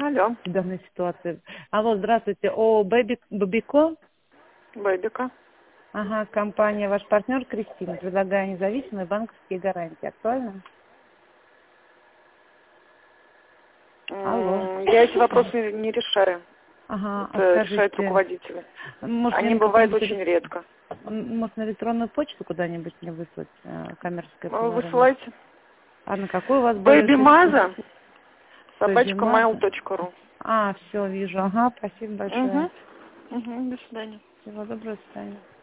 Алло. в данной ситуации. Алло, здравствуйте. О, Бэбико? Бэбика. Ага, компания «Ваш партнер» Кристина. Предлагаю независимые банковские гарантии. Актуально? Алло. Я эти вопросы не решаю. Ага, а Это скажите, решают руководители. может, Они мне бывают какую-нибудь очень редко. может, на электронную почту куда-нибудь мне выслать коммерческое предложение? Высылайте. А на какой у вас более Бэбимаза Бэбимаза? @mail.ru. А, все, вижу. Ага, спасибо большое. Угу. До свидания. Всего доброго, до свидания.